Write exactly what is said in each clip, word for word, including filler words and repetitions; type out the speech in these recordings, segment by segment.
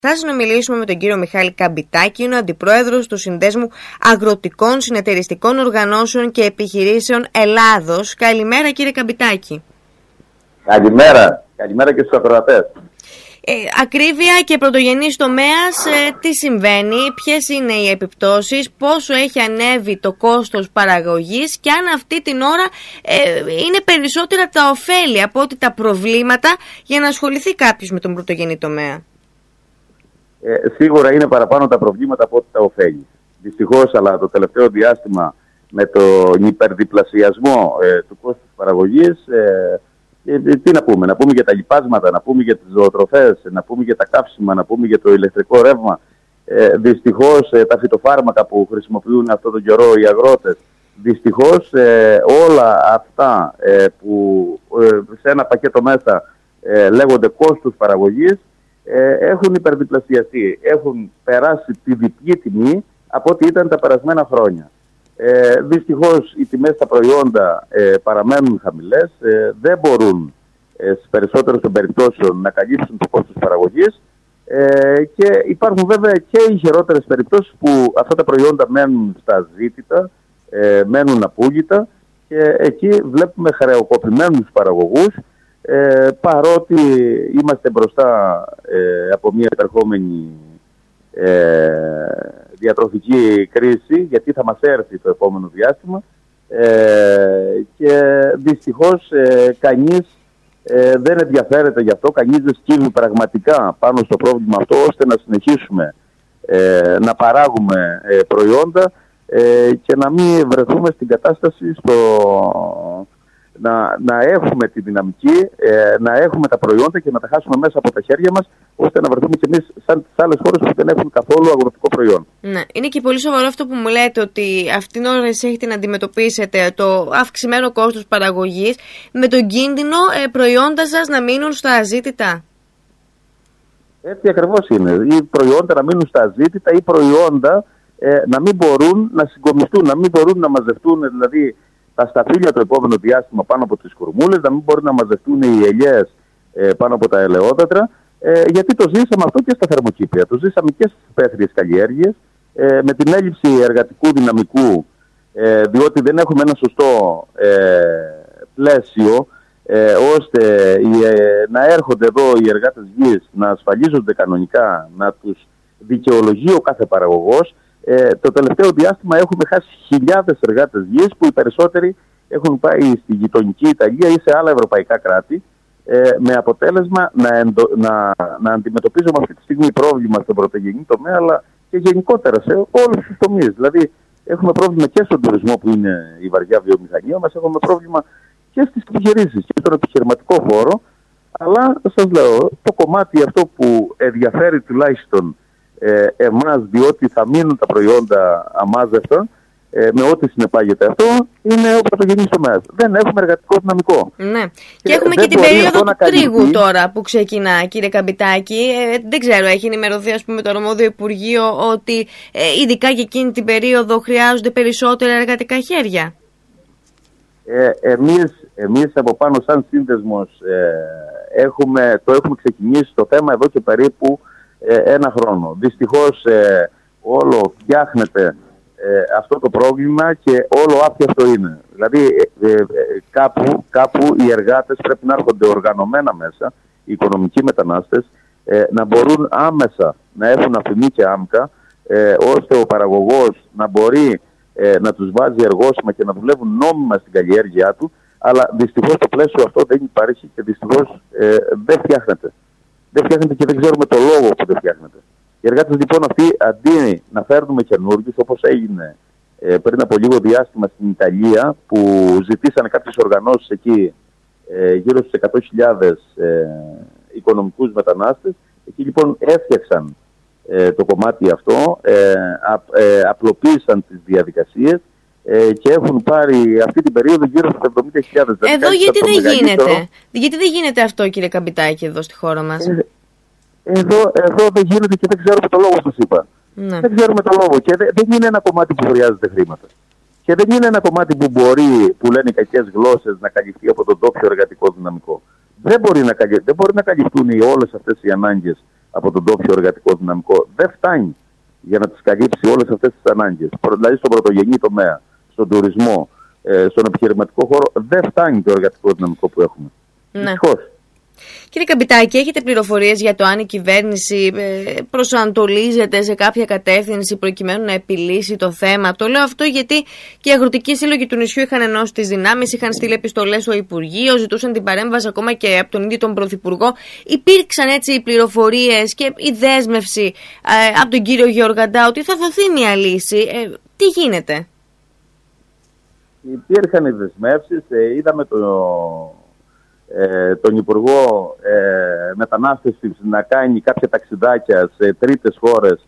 Θα συνομιλήσουμε με τον κύριο Μιχάλη Καμπιτάκη, είναι ο αντιπρόεδρος του Συνδέσμου Αγροτικών Συνεταιριστικών Οργανώσεων και Επιχειρήσεων Ελλάδος. Καλημέρα, κύριε Καμπιτάκη. Καλημέρα. Καλημέρα και στους ακροατές. Ε, ακρίβεια και πρωτογενής τομέας, ε, τι συμβαίνει, ποιες είναι οι επιπτώσεις, πόσο έχει ανέβει το κόστος παραγωγής και αν αυτή την ώρα ε, είναι περισσότερα τα ωφέλη από ότι τα προβλήματα για να ασχοληθεί κάποιος με τον πρωτογενή τομέα. Ε, σίγουρα είναι παραπάνω τα προβλήματα από ό,τι τα ωφέλη. Δυστυχώς, αλλά το τελευταίο διάστημα με τον υπερδιπλασιασμό ε, του κόστους παραγωγής, ε, ε, τι να πούμε, να πούμε για τα λιπάσματα, να πούμε για τις ζωοτροφές, να πούμε για τα καύσιμα, να πούμε για το ηλεκτρικό ρεύμα. Ε, δυστυχώς ε, τα φυτοφάρμακα που χρησιμοποιούν αυτόν τον καιρό οι αγρότες, δυστυχώς ε, όλα αυτά ε, που ε, σε ένα πακέτο μέσα ε, λέγονται κόστους παραγωγής, Ε, έχουν υπερδιπλασιαστεί, έχουν περάσει τη διπλή τιμή από ό,τι ήταν τα περασμένα χρόνια. Ε, δυστυχώς οι τιμές στα προϊόντα ε, παραμένουν χαμηλές, ε, δεν μπορούν ε, στις περισσότερες των περιπτώσεων να καλύψουν το κόστος παραγωγής ε, και υπάρχουν βέβαια και οι χειρότερες περιπτώσεις που αυτά τα προϊόντα μένουν στα ζήτητα, ε, μένουν απούλητα και εκεί βλέπουμε χρεοκοπημένους παραγωγούς. Ε, παρότι είμαστε μπροστά ε, από μια επερχόμενη ε, διατροφική κρίση, γιατί θα μας έρθει το επόμενο διάστημα ε, και δυστυχώς ε, κανείς ε, δεν ενδιαφέρεται γι' αυτό, κανείς δεν σκύβει πραγματικά πάνω στο πρόβλημα αυτό ώστε να συνεχίσουμε ε, να παράγουμε ε, προϊόντα ε, και να μην βρεθούμε στην κατάσταση στο... Να, να έχουμε τη δυναμική, ε, να έχουμε τα προϊόντα και να τα χάσουμε μέσα από τα χέρια μας, ώστε να βρεθούμε κι εμείς σαν τις άλλες χώρες που δεν έχουν καθόλου αγροτικό προϊόν. Ναι, είναι και πολύ σοβαρό αυτό που μου λέτε, ότι αυτήν την ώρα έχετε να αντιμετωπίσετε το αυξημένο κόστος παραγωγής με τον κίνδυνο ε, προϊόντα σας να μείνουν στα αζήτητα. Έτσι ακριβώς είναι. Ή προϊόντα να μείνουν στα αζήτητα ή προϊόντα ε, να μην μπορούν να συγκομιστούν, να μην μπορούν να μαζευτούν, δηλαδή τα σταφύλια το επόμενο διάστημα πάνω από τις κουρμούλες, να μην μπορούν να μαζευτούν οι ελιές ε, πάνω από τα ελαιόδατρα, ε, γιατί το ζήσαμε αυτό και στα θερμοκήπια. Το ζήσαμε και στις υπαίθριες καλλιέργειες, ε, με την έλλειψη εργατικού δυναμικού, ε, διότι δεν έχουμε ένα σωστό ε, πλαίσιο, ε, ώστε ε, να έρχονται εδώ οι εργάτες γης, να ασφαλίζονται κανονικά, να τους δικαιολογεί ο κάθε παραγωγός. Ε, το τελευταίο διάστημα έχουμε χάσει χιλιάδες εργάτες γης που οι περισσότεροι έχουν πάει στη γειτονική Ιταλία ή σε άλλα ευρωπαϊκά κράτη, ε, με αποτέλεσμα να, εντο, να, να αντιμετωπίζουμε αυτή τη στιγμή πρόβλημα στον πρωτογενή τομέα, αλλά και γενικότερα σε όλους τους τομείς. Δηλαδή έχουμε πρόβλημα και στον τουρισμό που είναι η βαριά βιομηχανία μας, έχουμε πρόβλημα και στις επιχειρήσεις και στον επιχειρηματικό χώρο, αλλά σας λέω, το κομμάτι αυτό που ενδιαφέρει τουλάχιστον Ε, εμάς, διότι θα μείνουν τα προϊόντα αμάζευτα, ε, με ό,τι συνεπάγεται αυτό, είναι ο πρωτογενής τομέας. Δεν έχουμε εργατικό δυναμικό. Ναι. Και, και έχουμε και την περίοδο του τρίγου τώρα που ξεκινά, κύριε Καμπιτάκη. Ε, δεν ξέρω, έχει ενημερωθεί ας πούμε το αρμόδιο Υπουργείο ότι ε, ειδικά και εκείνη την περίοδο χρειάζονται περισσότερα εργατικά χέρια. Ε, εμείς, εμείς από πάνω σαν σύνδεσμος ε, έχουμε, το έχουμε ξεκινήσει το θέμα εδώ και περίπου ένα χρόνο. Δυστυχώς ε, όλο φτιάχνεται ε, αυτό το πρόβλημα και όλο άπιαστο είναι. Δηλαδή ε, ε, κάπου, κάπου οι εργάτες πρέπει να έρχονται οργανωμένα μέσα, οι οικονομικοί μετανάστες, ε, να μπορούν άμεσα να έχουν αφημί και άμκα, ε, ώστε ο παραγωγός να μπορεί ε, να τους βάζει εργόσιμα και να δουλεύουν νόμιμα στην καλλιέργειά του, αλλά δυστυχώς το πλαίσιο αυτό δεν υπάρχει και δυστυχώς ε, δεν φτιάχνεται. Δεν φτιάχνεται και δεν ξέρουμε το λόγο που δεν φτιάχνεται. Οι εργάτες λοιπόν αυτοί, αντί να φέρνουμε καινούργιους, όπως έγινε ε, πριν από λίγο διάστημα στην Ιταλία, που ζητήσανε κάποιες οργανώσεις εκεί ε, γύρω στους εκατό χιλιάδες ε, οικονομικούς μετανάστες, εκεί λοιπόν έφτιαξαν ε, το κομμάτι αυτό, ε, α, ε, απλοποίησαν τις διαδικασίες ε, και έχουν πάρει αυτή την περίοδο γύρω στους εβδομήντα χιλιάδες. Εδώ γιατί δεν γίνεται. Γιατί δεν γίνεται αυτό, κύριε Καμπιτάκη, εδώ στη χώρα μας. Ε, εδώ, εδώ δεν γίνεται και δεν ξέρουμε το λόγο, σας είπα. Ναι. Δεν ξέρουμε το λόγο και δεν, δεν είναι ένα κομμάτι που χρειάζεται χρήματα. Και δεν είναι ένα κομμάτι που μπορεί, που λένε οι κακές γλώσσες, να καλυφθεί από τον τόπιο εργατικό δυναμικό. Δεν μπορεί να, καλυ... δεν μπορεί να καλυφθούν όλες αυτές οι ανάγκες από τον τόπιο εργατικό δυναμικό δεν φτάνει για να τις καλύψει όλες αυτές τις ανάγκες. Δηλαδή στον πρωτογενή τομέα, στον τουρισμό, ε, στον επιχειρηματικό χώρο δεν φτάνει το εργατικό δυναμικό που έχουμε. Ναι. Δυστυχώς. Κύριε Καπιτάκη, έχετε πληροφορίες για το αν η κυβέρνηση προσανατολίζεται σε κάποια κατεύθυνση προκειμένου να επιλύσει το θέμα? Το λέω αυτό γιατί και οι αγροτικοί σύλλογοι του νησιού είχαν ενώσει τις δυνάμεις, είχαν στείλει επιστολές στο Υπουργείο, ζητούσαν την παρέμβαση ακόμα και από τον ίδιο τον Πρωθυπουργό. Υπήρξαν έτσι οι πληροφορίες και η δέσμευση ε, από τον κύριο Γεωργαντά ότι θα δοθεί μια λύση. Ε, τι γίνεται? Υπήρχαν οι δεσμεύσεις, ε, είδαμε το... Ε, τον Υπουργό ε, Μετανάστευσης να κάνει κάποια ταξιδάκια σε τρίτες χώρες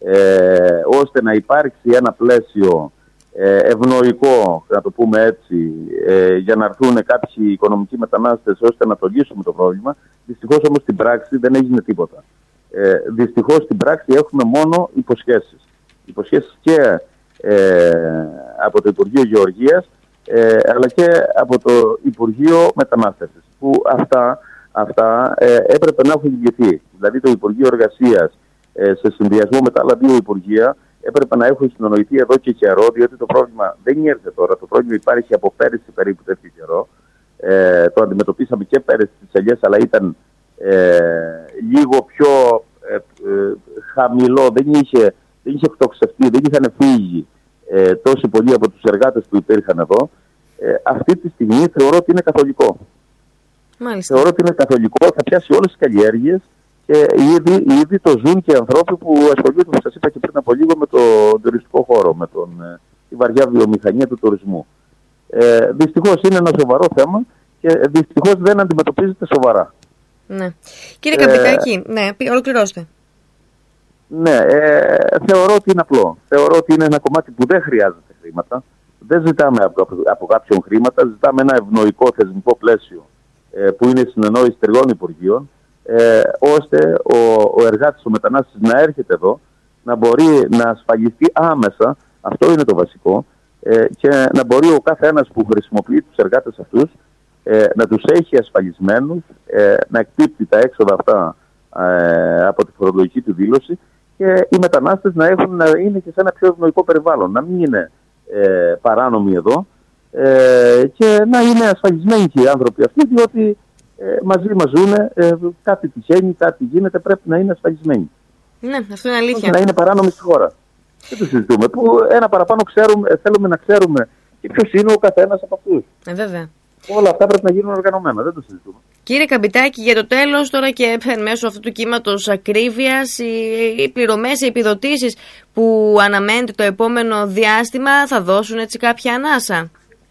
ε, ώστε να υπάρξει ένα πλαίσιο ε, ευνοϊκό, να το πούμε έτσι, ε, για να έρθουν κάποιοι οικονομικοί μετανάστες ώστε να το λύσουμε το πρόβλημα. Δυστυχώς όμως στην πράξη δεν έγινε τίποτα. Ε, δυστυχώς στην πράξη έχουμε μόνο υποσχέσεις. Υποσχέσεις και ε, από το Υπουργείο Γεωργίας Ε, αλλά και από το Υπουργείο Μετανάστευσης, που αυτά, αυτά ε, έπρεπε να έχουν λυθεί. Δηλαδή το Υπουργείο Εργασίας ε, σε συνδυασμό με τα άλλα δύο Υπουργεία έπρεπε να έχουν συνονοηθεί εδώ και καιρό, διότι το πρόβλημα δεν ήρθε τώρα. Το πρόβλημα υπάρχει από πέρυσι περίπου τέτοιο καιρό. Ε, το αντιμετωπίσαμε και πέρυσι στις ελιές, αλλά ήταν ε, λίγο πιο ε, ε, χαμηλό, δεν είχε, δεν είχε εκτοξευτεί, δεν είχαν φύγει Ε, τόσοι πολλοί από τους εργάτες που υπήρχαν εδώ. Ε, αυτή τη στιγμή θεωρώ ότι είναι καθολικό. Μάλιστα. Θεωρώ ότι είναι καθολικό, θα πιάσει όλες τις καλλιέργειες και ήδη, ήδη το ζουν και ανθρώποι που ασχολούνται, όπως σας είπα και πριν από λίγο, με το τουριστικό χώρο, με τον, τη βαριά βιομηχανία του τουρισμού. Ε, δυστυχώς είναι ένα σοβαρό θέμα και δυστυχώς δεν αντιμετωπίζεται σοβαρά. Ναι. Κύριε Καπιτάκη, ε, ναι, ολοκληρώστε. Ναι, ε, θεωρώ ότι είναι απλό. Θεωρώ ότι είναι ένα κομμάτι που δεν χρειάζεται χρήματα. Δεν ζητάμε από, από, από κάποιον χρήματα, ζητάμε ένα ευνοϊκό θεσμικό πλαίσιο ε, που είναι η συνεννόηση τριών Υπουργείων, ε, ώστε ο, ο εργάτης, ο μετανάστης να έρχεται εδώ, να μπορεί να ασφαλιστεί άμεσα, αυτό είναι το βασικό, ε, και να μπορεί ο κάθε ένας που χρησιμοποιεί τους εργάτες αυτούς ε, να τους έχει ασφαλισμένους, ε, να εκπίπτει τα έξοδα αυτά ε, από τη φορολογική του δήλωση, και οι μετανάστες να, έχουν, να είναι και σε ένα πιο ευνοϊκό περιβάλλον, να μην είναι ε, παράνομοι εδώ ε, και να είναι ασφαλισμένοι και οι άνθρωποι αυτοί, διότι ε, μαζί μας ζουν, ε, κάτι τυχαίνει, κάτι γίνεται, πρέπει να είναι ασφαλισμένοι. Ναι, αυτό είναι αλήθεια. Όχι να είναι παράνομοι στη χώρα. Δεν το συζητούμε. Που ένα παραπάνω ξέρουμε, θέλουμε να ξέρουμε και ποιος είναι ο καθένας από αυτούς. Ε, βέβαια. Όλα αυτά πρέπει να γίνουν οργανωμένα, δεν το συζητούμε. Κύριε Καπιτάκη, για το τέλος τώρα και μέσω αυτού του κύματος ακρίβειας, οι, οι πληρωμές, οι επιδοτήσεις που αναμένεται το επόμενο διάστημα θα δώσουν έτσι κάποια ανάσα?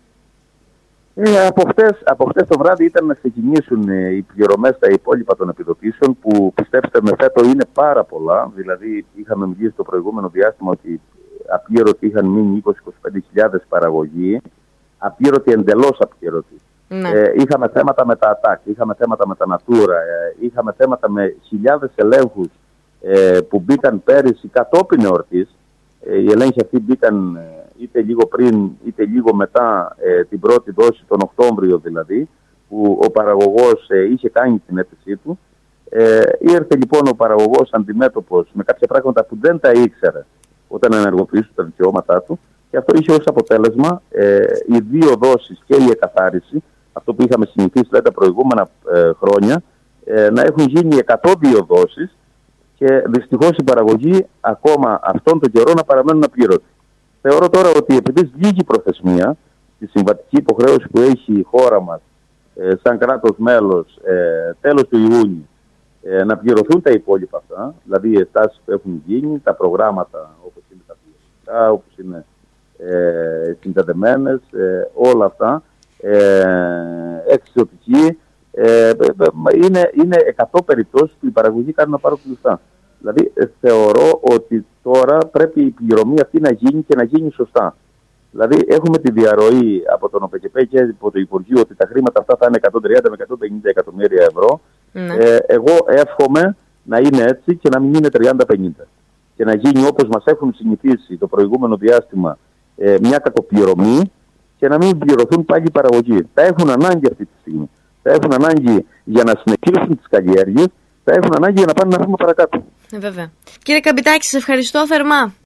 Ε, από, χτες, από χτες το βράδυ ήταν να ξεκινήσουν οι πληρωμές στα υπόλοιπα των επιδοτήσεων, που πιστέψτε με φέτο είναι πάρα πολλά. Δηλαδή είχαμε μιλήσει το προηγούμενο διάστημα ότι απλήρωτοι είχαν μείνει είκοσι με είκοσι πέντε χιλιάδες παραγωγοί, απλήρωτοι εντελώς απλήρωτοι. Ναι. Ε, είχαμε θέματα με τα ΑΤΑΚ, είχαμε θέματα με τα Natura, ε, είχαμε θέματα με χιλιάδες ελέγχους ε, που μπήκαν πέρυσι κατόπιν εορτής. Ε, οι ελέγχοι αυτοί μπήκαν ε, είτε λίγο πριν είτε λίγο μετά ε, την πρώτη δόση, τον Οκτώβριο δηλαδή, που ο παραγωγός ε, είχε κάνει την αίτησή του. Ε, ήρθε λοιπόν ο παραγωγός αντιμέτωπος με κάποια πράγματα που δεν τα ήξερε όταν ενεργοποιούσε τα δικαιώματά του, και αυτό είχε ως αποτέλεσμα ε, οι δύο δόσεις και η εκαθάριση, αυτό που είχαμε συνηθίσει δηλαδή, τα προηγούμενα ε, χρόνια, ε, να έχουν γίνει εκατό δύο δόσεις, και δυστυχώς οι παραγωγοί ακόμα αυτόν τον καιρό να παραμένουν απλήρωτοι. Θεωρώ τώρα ότι επειδή λίγη προθεσμία τη συμβατική υποχρέωση που έχει η χώρα μας ε, σαν κράτος μέλος ε, τέλος του Ιούνιου, ε, να πληρωθούν τα υπόλοιπα αυτά, δηλαδή οι εστάσεις που έχουν γίνει, τα προγράμματα όπως είναι τα ποιοτικά, όπως είναι ε, συνδεδεμένες, ε, όλα αυτά, ε, εξωτική, ε, είναι, είναι εκατό περιπτώσεις που οι παραγωγοί κάνουν να πάρουν λεφτά. Δηλαδή ε, θεωρώ ότι τώρα πρέπει η πληρωμή αυτή να γίνει και να γίνει σωστά. Δηλαδή έχουμε τη διαρροή από τον ΟΠΕΚΕΠΕ και από το Υπουργείο ότι τα χρήματα αυτά θα είναι εκατόν τριάντα με εκατόν πενήντα εκατομμύρια ευρώ. Ναι. Ε, εγώ εύχομαι να είναι έτσι και να μην είναι τριάντα πενήντα. Και να γίνει όπως μας έχουν συνηθίσει το προηγούμενο διάστημα, ε, μια κακοπληρωμή, και να μην πληρωθούν πάλι οι παραγωγοί. Τα έχουν ανάγκη αυτή τη στιγμή. Τα έχουν ανάγκη για να συνεχίσουν τις καλλιέργειες, θα έχουν ανάγκη για να πάνε ένα βήμα παρακάτω. Ε, βέβαια. Κύριε Καμπιτάκη, σας ευχαριστώ θερμά.